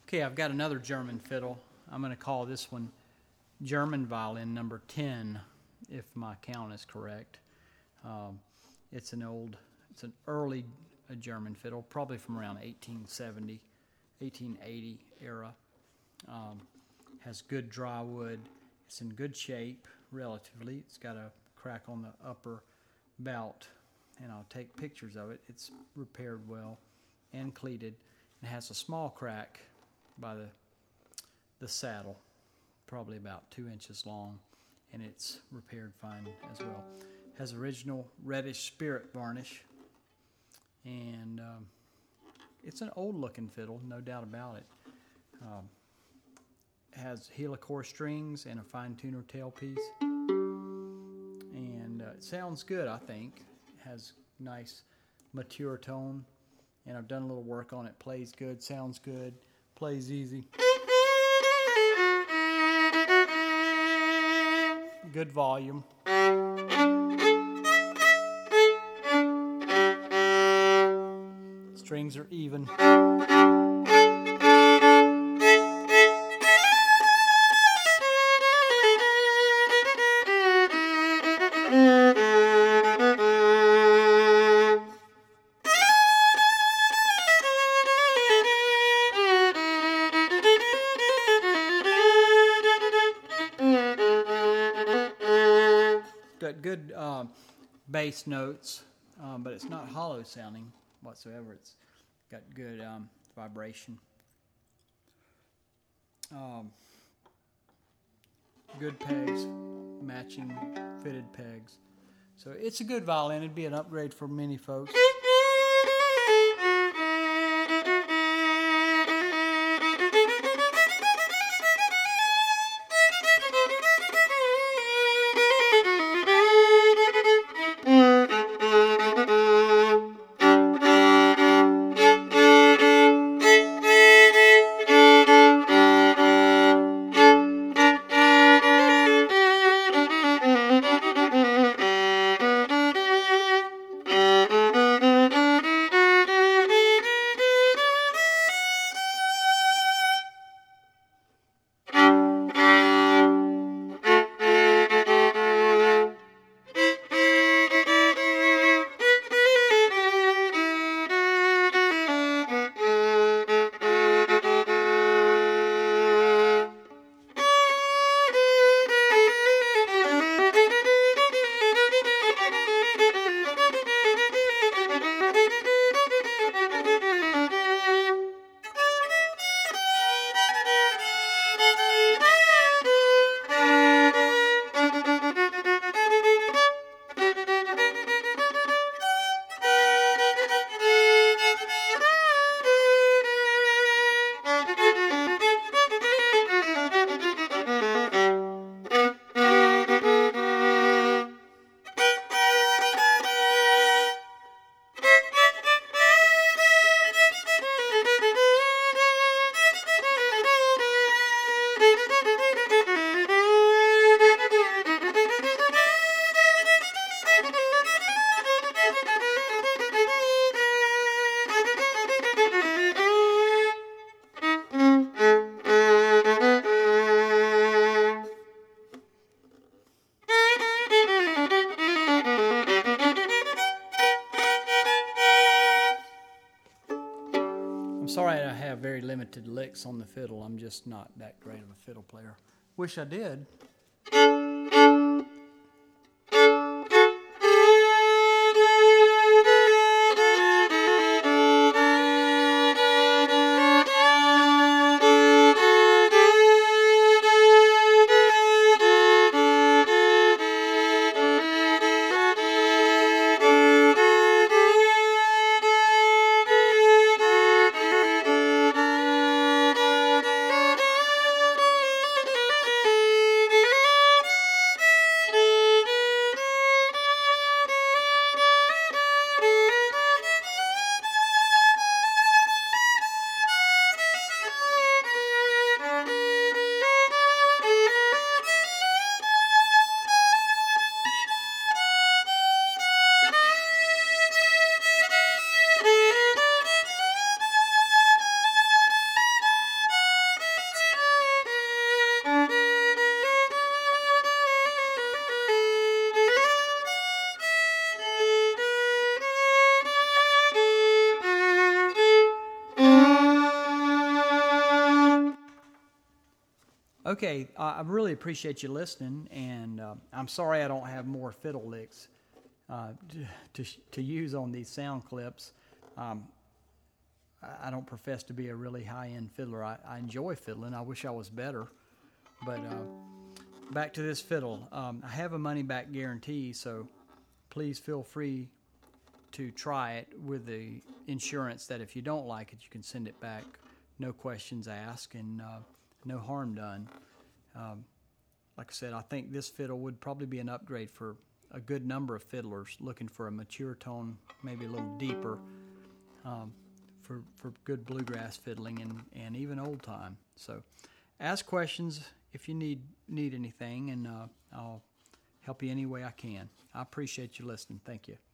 Okay, I've got another German fiddle. I'm going to call this one German violin number 10, if my count is correct. It's an early German fiddle, probably from around 1870, 1880 era. Has good dry wood. It's in good shape, relatively. It's got a crack on the upper bout, and I'll take pictures of it. It's repaired well and cleated. It has a small crack by the saddle, probably about 2 inches long, and it's repaired fine as well. Has original reddish spirit varnish, and it's an old looking fiddle, no doubt about it. Has helicore strings and a fine tuner tailpiece, and it sounds good, I think. It has nice mature tone, and I've done a little work on it. Plays good, sounds good, plays easy. Good volume. Strings are even. Got good bass notes, but it's not hollow sounding whatsoever. It's got good vibration. Good pegs, matching fitted pegs. So it's a good violin. It'd be an upgrade for many folks. I'm sorry I have very limited licks on the fiddle. I'm just not that great of a fiddle player. Wish I did. Okay, I really appreciate you listening, and I'm sorry I don't have more fiddle licks to use on these sound clips. I don't profess to be a really high-end fiddler. I enjoy fiddling. I wish I was better. But back to this fiddle. I have a money-back guarantee, so please feel free to try it with the insurance that if you don't like it, you can send it back. No questions asked and no harm done. Like I said, I think this fiddle would probably be an upgrade for a good number of fiddlers looking for a mature tone, maybe a little deeper, for good bluegrass fiddling and even old time. So ask questions if you need anything, and I'll help you any way I can. I appreciate you listening. Thank you.